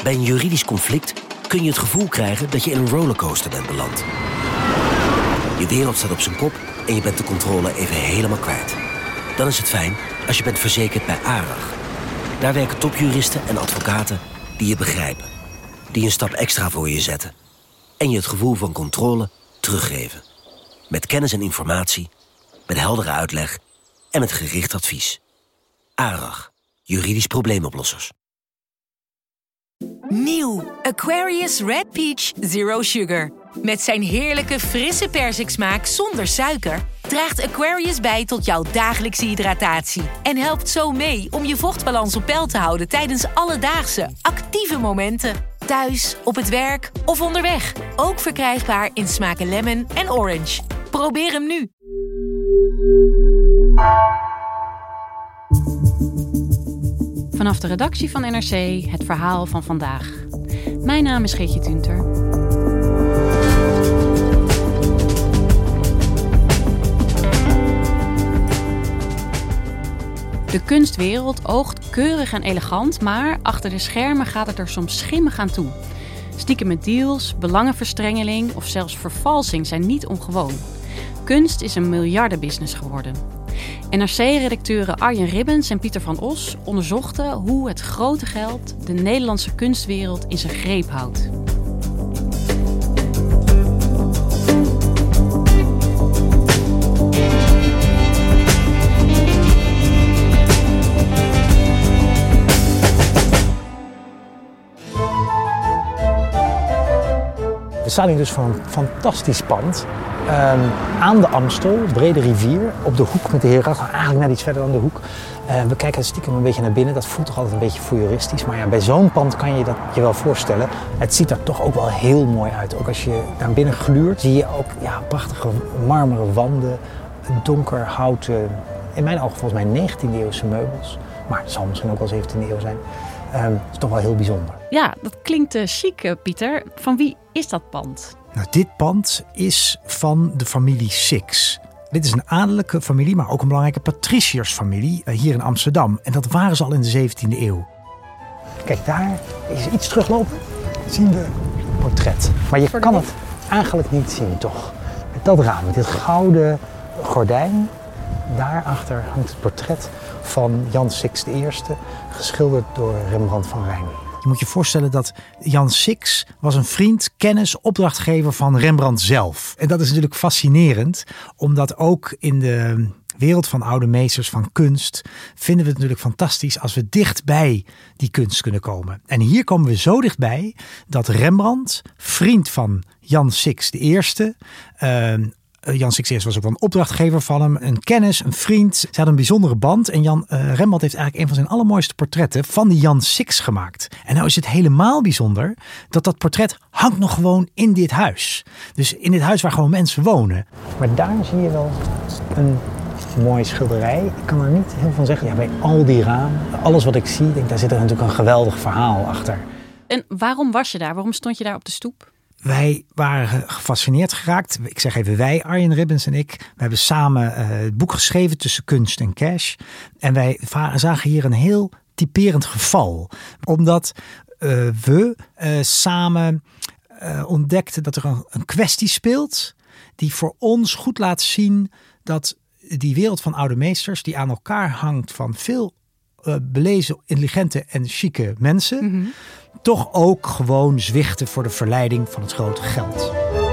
Bij een juridisch conflict kun je het gevoel krijgen dat je in een rollercoaster bent beland. Je wereld staat op zijn kop en je bent de controle even helemaal kwijt. Dan is het fijn als je bent verzekerd bij ARAG. Daar werken topjuristen en advocaten die je begrijpen. Die een stap extra voor je zetten. En je het gevoel van controle teruggeven. Met kennis en informatie, met heldere uitleg en met gericht advies. ARAG, juridisch probleemoplossers. Nieuw Aquarius Red Peach Zero Sugar. Met zijn heerlijke frisse persiksmaak zonder suiker draagt Aquarius bij tot jouw dagelijkse hydratatie. En helpt zo mee om je vochtbalans op peil te houden tijdens alledaagse, actieve momenten. Thuis, op het werk of onderweg. Ook verkrijgbaar in smaken lemon en orange. Probeer hem nu. Vanaf de redactie van NRC het verhaal van vandaag. Mijn naam is Geertje Tunter. De kunstwereld oogt keurig en elegant, maar achter de schermen gaat het er soms schimmig aan toe. Stiekeme deals, belangenverstrengeling of zelfs vervalsing zijn niet ongewoon. Kunst is een miljardenbusiness geworden. NRC-redacteuren Arjen Ribbens en Pieter van Os onderzochten hoe het grote geld de Nederlandse kunstwereld in zijn greep houdt. We staan hier dus voor een fantastisch pand aan de Amstel, brede rivier, op de hoek met de Herengracht, eigenlijk net iets verder dan de hoek. We kijken stiekem een beetje naar binnen, dat voelt toch altijd een beetje voyeuristisch, maar ja, bij zo'n pand kan je dat je wel voorstellen. Het ziet er toch ook wel heel mooi uit. Ook als je naar binnen gluurt, zie je ook prachtige marmeren wanden, donker houten, in mijn ogen volgens mij 19e eeuwse meubels, maar het zal misschien ook wel 17e eeuw zijn. Het is toch wel heel bijzonder. Ja, dat klinkt chic, Pieter. Van wie is dat pand? Nou, dit pand is van de familie Six. Dit is een adellijke familie, maar ook een belangrijke patriciërsfamilie hier in Amsterdam. En dat waren ze al in de 17e eeuw. Kijk, daar is iets teruglopen. Zien we een portret. Maar je kan het eigenlijk niet zien, toch? Met dat raam, met dit gouden gordijn. Daarachter hangt het portret van Jan Six I, geschilderd door Rembrandt van Rijn. Je moet je voorstellen dat Jan Six was een vriend, kennis, opdrachtgever van Rembrandt zelf. En dat is natuurlijk fascinerend, omdat ook in de wereld van oude meesters van kunst vinden we het natuurlijk fantastisch als we dichtbij die kunst kunnen komen. En hier komen we zo dichtbij dat Rembrandt, vriend van Jan Six I, Jan Six I was ook wel een opdrachtgever van hem, een kennis, een vriend. Ze hadden een bijzondere band en Rembrandt heeft eigenlijk een van zijn allermooiste portretten van die Jan Six gemaakt. En nou is het helemaal bijzonder dat portret hangt nog gewoon in dit huis. Dus in dit huis waar gewoon mensen wonen. Maar daar zie je wel een mooie schilderij. Ik kan er niet heel van zeggen. Ja, bij al die ramen, alles wat ik zie, daar zit er natuurlijk een geweldig verhaal achter. En waarom was je daar? Waarom stond je daar op de stoep? Wij waren gefascineerd geraakt. Ik zeg even wij, Arjen Ribbens en ik. We hebben samen het boek geschreven Tussen kunst en cash. En wij zagen hier een heel typerend geval. Omdat we samen ontdekten dat er een kwestie speelt die voor ons goed laat zien dat die wereld van oude meesters, die aan elkaar hangt van veel belezen, intelligente en chique mensen, toch ook gewoon zwichten voor de verleiding van het grote geld.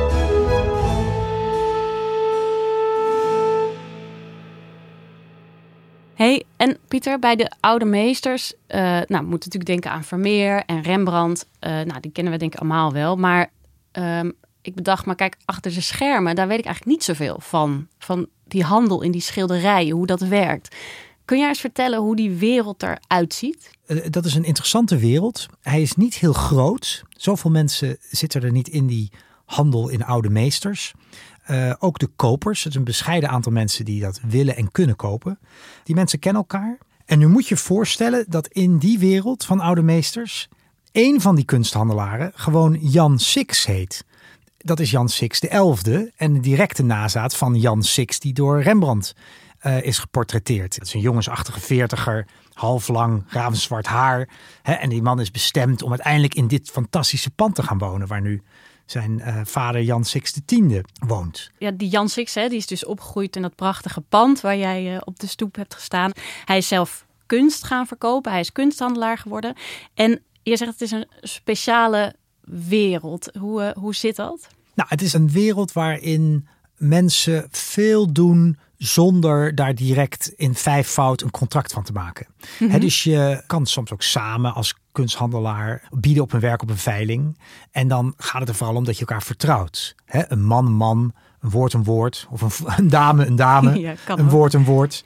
Hey, en Pieter, bij de oude meesters, we moeten natuurlijk denken aan Vermeer en Rembrandt. Die kennen we denk ik allemaal wel. Maar ik bedacht, maar kijk, achter de schermen, daar weet ik eigenlijk niet zoveel van. Van die handel in die schilderijen, hoe dat werkt. Kun jij eens vertellen hoe die wereld eruit ziet? Dat is een interessante wereld. Hij is niet heel groot. Zoveel mensen zitten er niet in die handel in oude meesters. Ook de kopers. Het is een bescheiden aantal mensen die dat willen en kunnen kopen. Die mensen kennen elkaar. En nu moet je voorstellen dat in die wereld van oude meesters één van die kunsthandelaren gewoon Jan Six heet. Dat is Jan Six XI en de directe nazaat van Jan Six die door Rembrandt is geportretteerd. Het is een jongensachtige 40er, half lang, ravenzwart haar. En die man is bestemd om uiteindelijk in dit fantastische pand te gaan wonen, waar nu zijn vader Jan Six X woont. Ja, die Jan Six, die is dus opgegroeid in dat prachtige pand waar jij op de stoep hebt gestaan. Hij is zelf kunst gaan verkopen. Hij is kunsthandelaar geworden. En je zegt het is een speciale wereld. Hoe zit dat? Nou, het is een wereld waarin mensen veel doen zonder daar direct in 5-fout een contract van te maken. Mm-hmm. Dus je kan soms ook samen als kunsthandelaar bieden op een werk op een veiling. En dan gaat het er vooral om dat je elkaar vertrouwt. Een man, een man, een woord, of een dame, een dame, ja, een woord.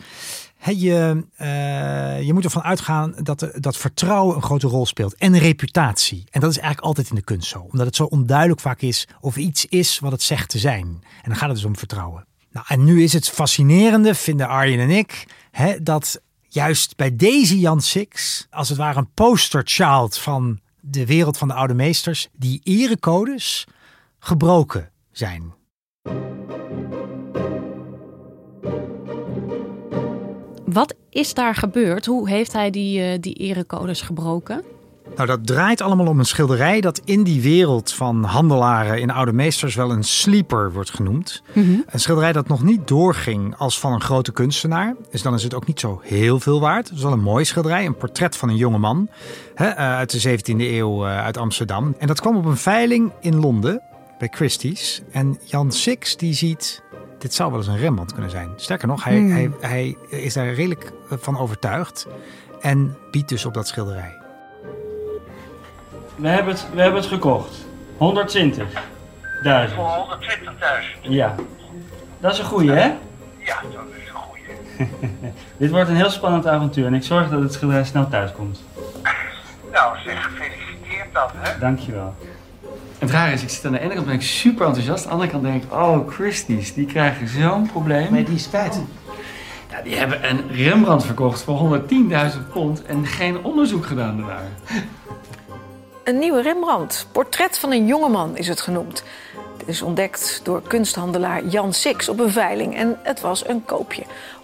Je moet ervan uitgaan dat vertrouwen een grote rol speelt. En reputatie. En dat is eigenlijk altijd in de kunst zo. Omdat het zo onduidelijk vaak is of iets is wat het zegt te zijn. En dan gaat het dus om vertrouwen. Nou, en nu is het fascinerende, vinden Arjen en ik, dat juist bij deze Jan Six, als het ware een posterchild van de wereld van de oude meesters, die erecodes gebroken zijn. Wat is daar gebeurd? Hoe heeft hij die erecodes gebroken? Nou, dat draait allemaal om een schilderij dat in die wereld van handelaren in oude meesters wel een sleeper wordt genoemd. Mm-hmm. Een schilderij dat nog niet doorging als van een grote kunstenaar. Dus dan is het ook niet zo heel veel waard. Het is wel een mooi schilderij, een portret van een jonge man uit de 17e eeuw uit Amsterdam. En dat kwam op een veiling in Londen bij Christie's. En Jan Six die ziet, dit zou wel eens een Rembrandt kunnen zijn. Sterker nog, hij is daar redelijk van overtuigd en biedt dus op dat schilderij. We hebben het gekocht. 120.000. Voor 120.000? Ja. Dat is een goeie, hè? Ja, dat is een goeie. Dit wordt een heel spannend avontuur en ik zorg dat het schilderij snel thuis komt. Nou zeg, gefeliciteerd dan, hè? Dankjewel. En het rare is, ik zit aan de ene kant ben ik super enthousiast. Aan de andere kant denk ik, oh Christie's, die krijgen zo'n probleem. Maar die is kwijt. Ja, die hebben een Rembrandt verkocht voor 110.000 pond en geen onderzoek gedaan daarnaar. Een nieuwe Rembrandt. Portret van een jongeman is het genoemd. Dit is ontdekt door kunsthandelaar Jan Six op een veiling. En het was een koopje.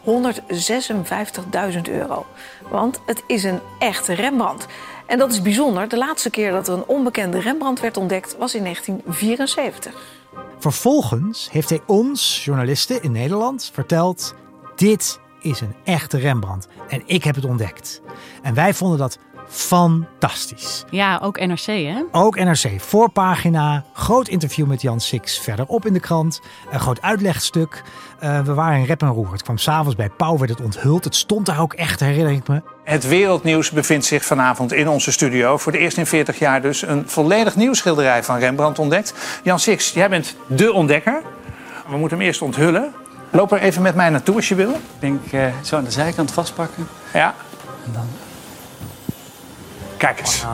€156.000. Want het is een echte Rembrandt. En dat is bijzonder. De laatste keer dat er een onbekende Rembrandt werd ontdekt was in 1974. Vervolgens heeft hij ons, journalisten in Nederland, verteld: dit is een echte Rembrandt. En ik heb het ontdekt. En wij vonden dat fantastisch. Ja, ook NRC, hè? Ook NRC. Voorpagina, groot interview met Jan Six verderop in de krant. Een groot uitlegstuk. We waren in rep en roer. Het kwam s'avonds bij Pauw, werd het onthuld. Het stond daar ook echt, herinner ik me. Het wereldnieuws bevindt zich vanavond in onze studio. Voor de eerst in 40 jaar dus een volledig nieuw schilderij van Rembrandt ontdekt. Jan Six, jij bent dé ontdekker. We moeten hem eerst onthullen. Loop er even met mij naartoe als je wil. Ik denk zo aan de zijkant vastpakken. Ja. En dan... Kijk eens.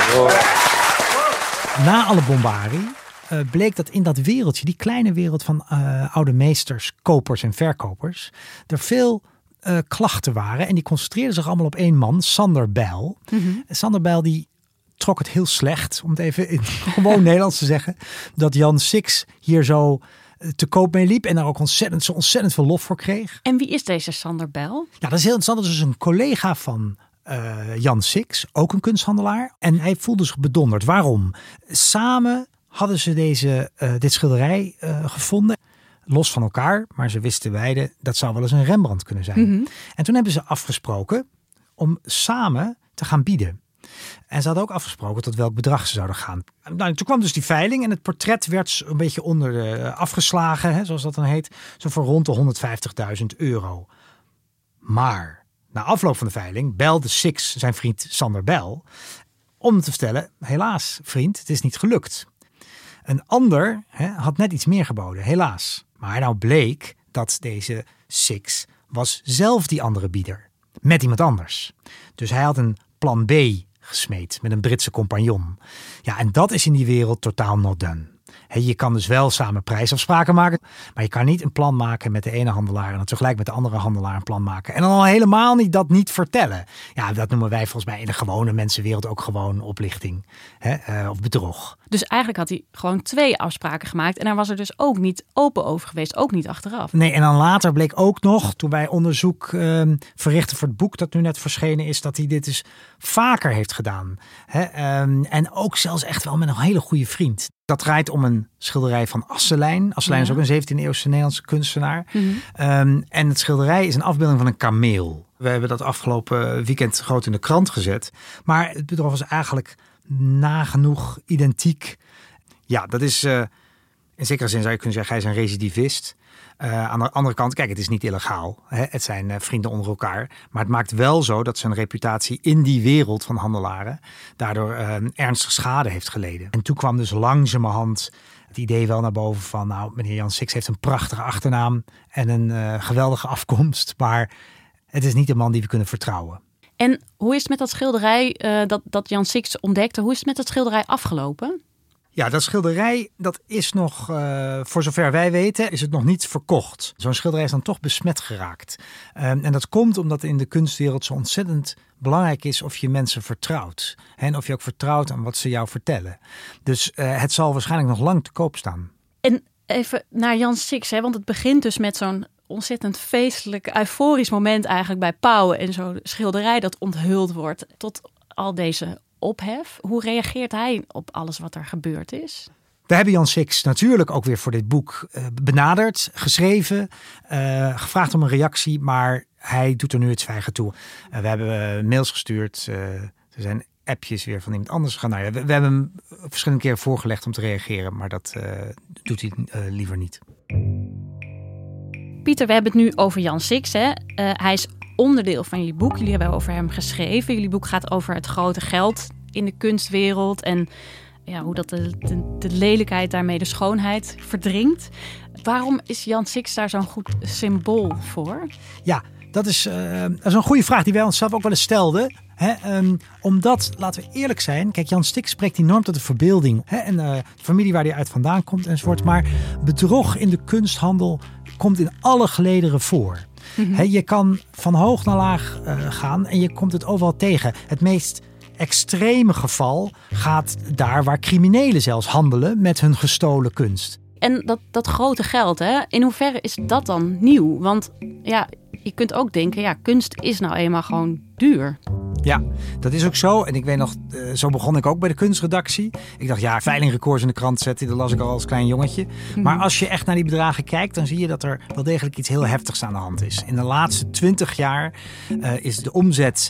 Na alle bombarie bleek dat in dat wereldje, die kleine wereld van oude meesters, kopers en verkopers, er veel klachten waren. En die concentreerden zich allemaal op één man, Sander Bijl. Mm-hmm. Sander Bijl die trok het heel slecht, om het even in gewoon Nederlands te zeggen, dat Jan Six hier zo te koop mee liep en daar ook ontzettend veel lof voor kreeg. En wie is deze Sander Bijl? Ja, dat is heel interessant. Dat is dus een collega van Jan Six, ook een kunsthandelaar. En hij voelde zich bedonderd. Waarom? Samen hadden ze dit schilderij gevonden. Los van elkaar, maar ze wisten beide dat zou wel eens een Rembrandt kunnen zijn. Mm-hmm. En toen hebben ze afgesproken om samen te gaan bieden. En ze hadden ook afgesproken tot welk bedrag ze zouden gaan. Nou, toen kwam dus die veiling en het portret werd een beetje afgeslagen, hè, zoals dat dan heet. Zo voor rond de €150.000. Maar na afloop van de veiling belde Six zijn vriend Sander Bijl om hem te vertellen: helaas vriend, het is niet gelukt. Een ander had net iets meer geboden, helaas. Maar nou bleek dat deze Six was zelf die andere bieder. Met iemand anders. Dus hij had een plan B gesmeed met een Britse compagnon. Ja, en dat is in die wereld totaal not done. Je kan dus wel samen prijsafspraken maken, maar je kan niet een plan maken met de ene handelaar en dan tegelijk met de andere handelaar een plan maken. En dan al helemaal niet vertellen. Ja, dat noemen wij volgens mij in de gewone mensenwereld ook gewoon oplichting, of bedrog. Dus eigenlijk had hij gewoon 2 afspraken gemaakt en daar was er dus ook niet open over geweest, ook niet achteraf. Nee, en dan later bleek ook nog, toen wij onderzoek verrichten voor het boek dat nu net verschenen is, dat hij dit dus vaker heeft gedaan. En ook zelfs echt wel met een hele goede vriend. Dat draait om een schilderij van Asselijn. Asselijn is ook een 17e-eeuwse Nederlandse kunstenaar. Mm-hmm. En het schilderij is een afbeelding van een kameel. We hebben dat afgelopen weekend groot in de krant gezet. Maar het bedrog was eigenlijk nagenoeg identiek. Ja, dat is in zekere zin zou je kunnen zeggen, hij is een recidivist. Aan de andere kant, kijk, het is niet illegaal. Het zijn vrienden onder elkaar. Maar het maakt wel zo dat zijn reputatie in die wereld van handelaren daardoor ernstige schade heeft geleden. En toen kwam dus langzamerhand het idee wel naar boven van, nou, meneer Jan Six heeft een prachtige achternaam en een geweldige afkomst. Maar het is niet een man die we kunnen vertrouwen. En hoe is het met dat schilderij dat Jan Six ontdekte? Hoe is het met dat schilderij afgelopen? Ja, dat schilderij, dat is nog, voor zover wij weten, is het nog niet verkocht. Zo'n schilderij is dan toch besmet geraakt. En dat komt omdat in de kunstwereld zo ontzettend belangrijk is of je mensen vertrouwt. En of je ook vertrouwt aan wat ze jou vertellen. Dus het zal waarschijnlijk nog lang te koop staan. En even naar Jan Six, want het begint dus met zo'n ontzettend feestelijk, euforisch moment eigenlijk bij Pauw. En zo'n schilderij dat onthuld wordt tot al deze ophef. Hoe reageert hij op alles wat er gebeurd is? We hebben Jan Six natuurlijk ook weer voor dit boek benaderd, geschreven, gevraagd om een reactie, maar hij doet er nu het zwijgen toe. We hebben mails gestuurd, er zijn appjes weer van iemand anders gaan. Nou ja, we hebben hem verschillende keren voorgelegd om te reageren, maar dat doet hij liever niet. Pieter, we hebben het nu over Jan Six. Hij is onderdeel van jullie boek. Jullie hebben over hem geschreven. Jullie boek gaat over het grote geld in de kunstwereld en ja, hoe dat de lelijkheid daarmee de schoonheid verdringt. Waarom is Jan Six daar zo'n goed symbool voor? Ja, dat is een goede vraag die wij onszelf ook wel eens stelden. Omdat, laten we eerlijk zijn, kijk, Jan Six spreekt enorm tot de verbeelding. En de familie waar hij uit vandaan komt enzovoort. Maar bedrog in de kunsthandel komt in alle gelederen voor. Mm-hmm. Je kan van hoog naar laag gaan en je komt het overal tegen. Het meest extreme geval gaat daar waar criminelen zelfs handelen met hun gestolen kunst. En dat grote geld, in hoeverre is dat dan nieuw? Want ja, je kunt ook denken, ja, kunst is nou eenmaal gewoon duur. Ja, dat is ook zo. En ik weet nog, zo begon ik ook bij de kunstredactie. Ik dacht, ja, veilingrecords in de krant zetten, dat las ik al als klein jongetje. Mm-hmm. Maar als je echt naar die bedragen kijkt, dan zie je dat er wel degelijk iets heel heftigs aan de hand is. In de laatste 20 jaar is de omzet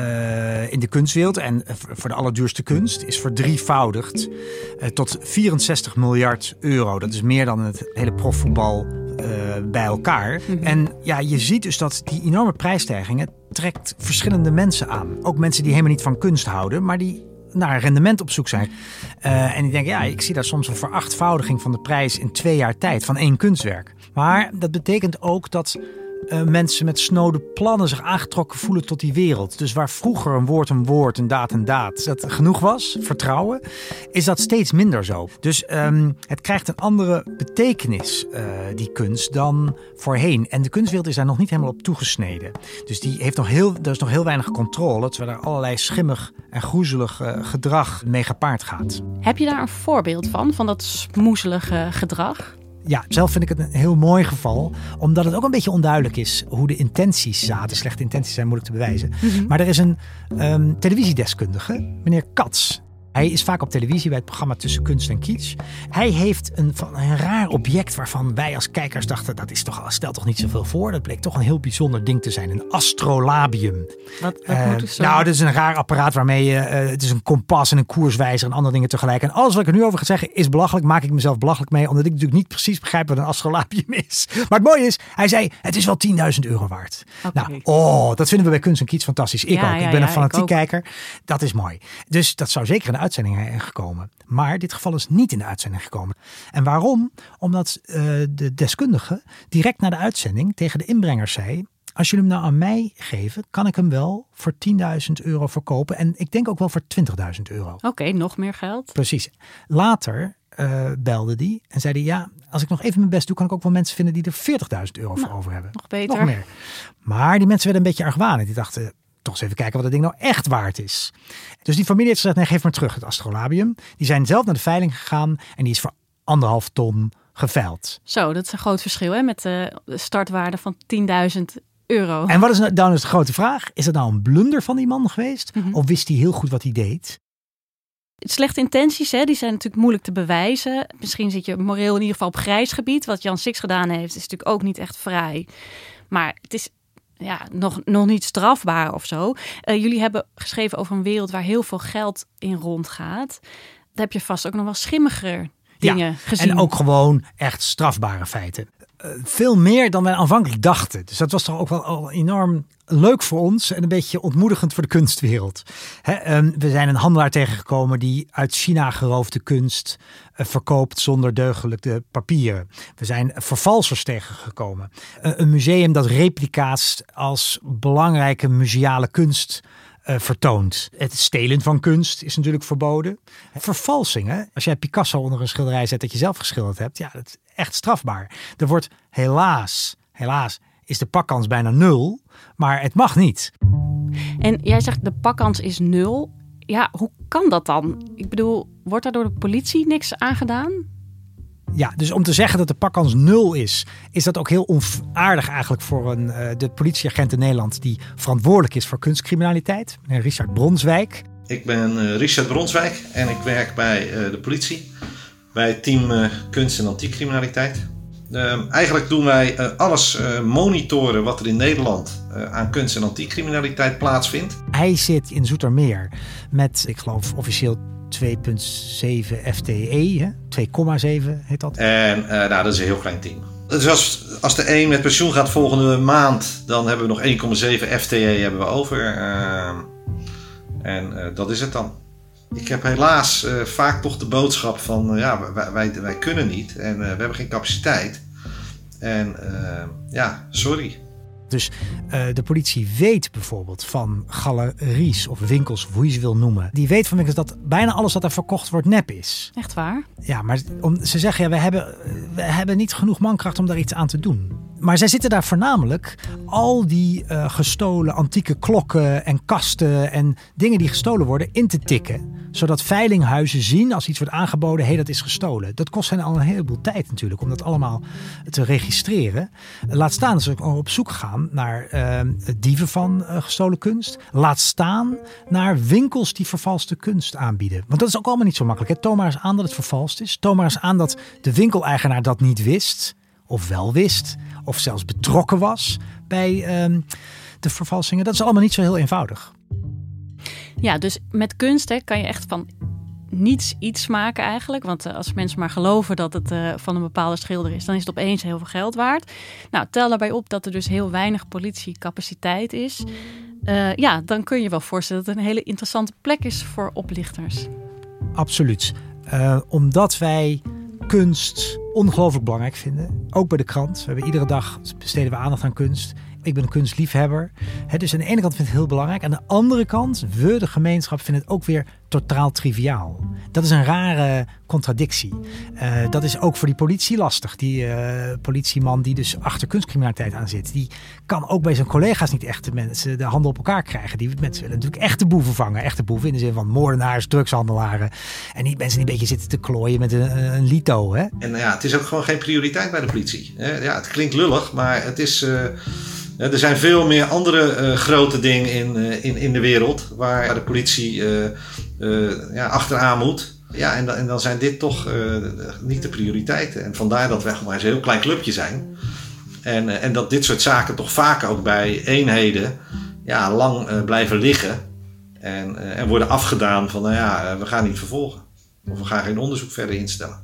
in de kunstwereld en voor de allerduurste kunst is verdrievoudigd tot 64 miljard euro. Dat is meer dan het hele profvoetbal bij elkaar. Mm-hmm. En ja, je ziet dus dat die enorme prijsstijgingen trekt verschillende mensen aan. Ook mensen die helemaal niet van kunst houden, maar die naar rendement op zoek zijn. En die denken, ja, ik zie daar soms een verachtvoudiging van de prijs in 2 jaar tijd van 1 kunstwerk. Maar dat betekent ook dat mensen met snode plannen zich aangetrokken voelen tot die wereld. Dus waar vroeger een woord, een daad dat genoeg was, vertrouwen, is dat steeds minder zo. Dus het krijgt een andere betekenis, die kunst, dan voorheen. En de kunstwereld is daar nog niet helemaal op toegesneden. Dus er is nog heel weinig controle, terwijl er allerlei schimmig en groezelig gedrag mee gepaard gaat. Heb je daar een voorbeeld van dat smoezelige gedrag? Ja, zelf vind ik het een heel mooi geval. Omdat het ook een beetje onduidelijk is hoe de intenties zaten. Slechte intenties zijn moeilijk te bewijzen. Mm-hmm. Maar er is een televisiedeskundige, meneer Katz. Hij is vaak op televisie bij het programma Tussen Kunst en Kitsch. Hij heeft een raar object waarvan wij als kijkers dachten, dat stelt toch niet zoveel voor. Dat bleek toch een heel bijzonder ding te zijn. Een astrolabium. Wat moet het zo? Nou, dat is een raar apparaat waarmee je, het is een kompas en een koerswijzer en andere dingen tegelijk. En alles wat ik er nu over ga zeggen is belachelijk. Maak ik mezelf belachelijk mee, omdat ik natuurlijk niet precies begrijp wat een astrolabium is. Maar het mooie is, hij zei, het is wel €10.000 waard. Okay. Nou, dat vinden we bij Kunst en Kitsch fantastisch. Ik ook. Ik ben een fanatiek kijker. Dat is mooi. Dus dat zou zeker een uitzending gekomen. Maar dit geval is niet in de uitzending gekomen. En waarom? Omdat de deskundige direct na de uitzending tegen de inbrengers zei, als jullie hem nou aan mij geven, kan ik hem wel voor €10.000 verkopen. En ik denk ook wel voor €20.000. Oké, nog meer geld. Precies. Later belde die en zei die, ja, als ik nog even mijn best doe, kan ik ook wel mensen vinden die er €40.000 voor over hebben. Nog beter. Nog meer. Maar die mensen werden een beetje argwanend. Die dachten, toch eens even kijken wat dat ding nou echt waard is. Dus die familie heeft gezegd, nee, geef maar terug het astrolabium. Die zijn zelf naar de veiling gegaan en die is voor 1,5 ton geveild. Zo, dat is een groot verschil hè, met de startwaarde van €10.000. En wat is dan is de grote vraag? Is dat nou een blunder van die man geweest? Of wist hij heel goed wat hij deed? Slechte intenties, hè, die zijn natuurlijk moeilijk te bewijzen. Misschien zit je moreel in ieder geval op grijs gebied. Wat Jan Six gedaan heeft, is natuurlijk ook niet echt vrij. Maar het is nog niet strafbaar of zo. Jullie hebben geschreven over een wereld waar heel veel geld in rondgaat. Daar heb je vast ook nog wel schimmiger dingen gezien. En ook gewoon echt strafbare feiten. Veel meer dan wij aanvankelijk dachten. Dus dat was toch ook wel enorm leuk voor ons en een beetje ontmoedigend voor de kunstwereld. We zijn een handelaar tegengekomen die uit China geroofde kunst verkoopt zonder deugdelijke papieren. We zijn vervalsers tegengekomen. Een museum dat replica's als belangrijke museale kunst vertoont. Het stelen van kunst is natuurlijk verboden. Vervalsingen, als jij Picasso onder een schilderij zet dat je zelf geschilderd hebt, ja, dat is echt strafbaar. Er wordt helaas is de pakkans bijna 0, maar het mag niet. En jij zegt de pakkans is 0. Ja, hoe kan dat dan? Ik bedoel, wordt daar door de politie niks aangedaan? Ja, dus om te zeggen dat de pakkans 0 is dat ook heel onaardig eigenlijk voor de politieagent in Nederland die verantwoordelijk is voor kunstcriminaliteit, meneer Richard Bronswijk. Ik ben Richard Bronswijk en ik werk bij de politie, bij het team kunst- en antiekcriminaliteit. Eigenlijk doen wij alles monitoren wat er in Nederland aan kunst- en antiekcriminaliteit plaatsvindt. Hij zit in Zoetermeer met, ik geloof officieel 2,7 FTE, 2,7 heet dat. En dat is een heel klein team. Dus als de een met pensioen gaat volgende maand, dan hebben we nog 1,7 FTE hebben we over. En dat is het dan. Ik heb helaas vaak toch de boodschap van wij kunnen niet en we hebben geen capaciteit. En sorry. Dus de politie weet bijvoorbeeld van galeries of winkels, of hoe je ze wil noemen. Die weet van winkels dat bijna alles wat er verkocht wordt nep is. Echt waar? Ja, maar ze zeggen we hebben niet genoeg mankracht om daar iets aan te doen. Maar zij zitten daar voornamelijk al die gestolen antieke klokken en kasten en dingen die gestolen worden in te tikken. Zodat veilinghuizen zien als iets wordt aangeboden, dat is gestolen. Dat kost hen al een heleboel tijd natuurlijk om dat allemaal te registreren. Laat staan dat ze ook op zoek gaan naar dieven van gestolen kunst. Laat staan naar winkels die vervalste kunst aanbieden. Want dat is ook allemaal niet zo makkelijk. Hè? Toon maar eens aan dat het vervalst is. Toon maar eens aan dat de winkeleigenaar dat niet wist. Of wel wist. Of zelfs betrokken was bij de vervalsingen. Dat is allemaal niet zo heel eenvoudig. Ja, dus met kunst kan je echt van niets iets maken eigenlijk. Want als mensen maar geloven dat het van een bepaalde schilder is, dan is het opeens heel veel geld waard. Nou, tel daarbij op dat er dus heel weinig politiecapaciteit is. Dan kun je wel voorstellen dat het een hele interessante plek is voor oplichters. Absoluut. Omdat wij kunst ongelooflijk belangrijk vinden. Ook bij de krant. We hebben iedere dag besteden we aandacht aan kunst. Ik ben een kunstliefhebber. Dus aan de ene kant vind ik het heel belangrijk. Aan de andere kant, we de gemeenschap vinden het ook weer totaal triviaal. Dat is een rare contradictie. Dat is ook voor die politie lastig. Die politieman die dus achter kunstcriminaliteit aan zit. Die kan ook bij zijn collega's niet echt de mensen de handen op elkaar krijgen. Die mensen willen natuurlijk echte boeven vangen. Echte boeven in de zin van moordenaars, drugshandelaren. En niet mensen die een beetje zitten te klooien met een lito. Hè? En het is ook gewoon geen prioriteit bij de politie. Ja, het klinkt lullig, maar het is... Er zijn veel meer andere grote dingen in de wereld waar de politie achteraan moet. Ja, en dan zijn dit toch niet de prioriteiten. En vandaar dat wij gewoon een heel klein clubje zijn. En dat dit soort zaken toch vaak ook bij eenheden lang blijven liggen. En worden afgedaan van we gaan niet vervolgen. Of we gaan geen onderzoek verder instellen.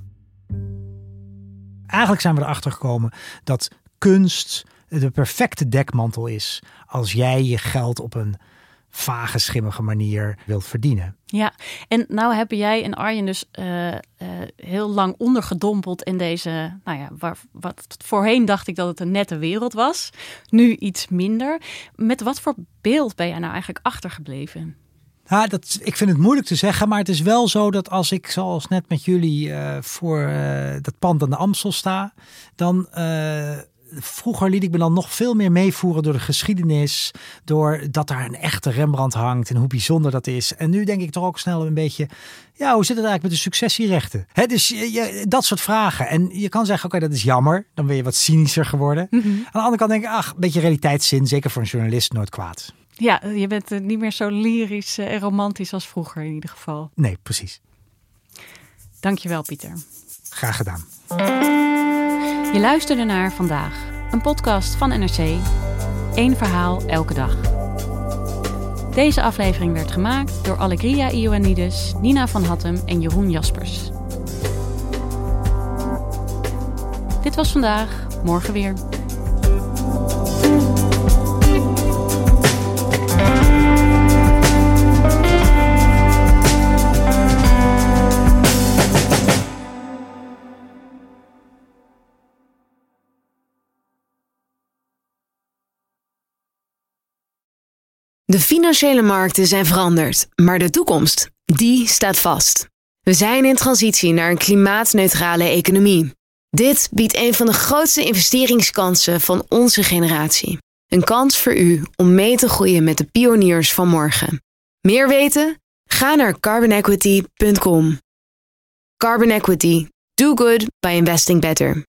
Eigenlijk zijn we erachter gekomen dat kunst de perfecte dekmantel is als jij je geld op een vage, schimmige manier wilt verdienen. Ja, en nou hebben jij en Arjen dus heel lang ondergedompeld in deze, wat voorheen dacht ik dat het een nette wereld was. Nu iets minder. Met wat voor beeld ben jij nou eigenlijk achtergebleven? Ja, ik vind het moeilijk te zeggen, maar het is wel zo dat als ik, zoals net met jullie, voor dat pand aan de Amstel sta, dan vroeger liet ik me dan nog veel meer meevoeren door de geschiedenis, door dat daar een echte Rembrandt hangt en hoe bijzonder dat is. En nu denk ik toch ook snel een beetje, ja, hoe zit het eigenlijk met de successierechten? Dus dat soort vragen. En je kan zeggen, oké, dat is jammer. Dan ben je wat cynischer geworden. Mm-hmm. Aan de andere kant denk ik, een beetje realiteitszin, zeker voor een journalist, nooit kwaad. Ja, je bent niet meer zo lyrisch en romantisch als vroeger in ieder geval. Nee, precies. Dankjewel, Pieter. Graag gedaan. Je luisterde naar Vandaag, een podcast van NRC. 1 verhaal elke dag. Deze aflevering werd gemaakt door Allegria Ioannidis, Nina van Hattem en Jeroen Jaspers. Dit was Vandaag, morgen weer. De financiële markten zijn veranderd, maar de toekomst, die staat vast. We zijn in transitie naar een klimaatneutrale economie. Dit biedt een van de grootste investeringskansen van onze generatie. Een kans voor u om mee te groeien met de pioniers van morgen. Meer weten? Ga naar carbonequity.com. Carbon Equity. Do good by investing better.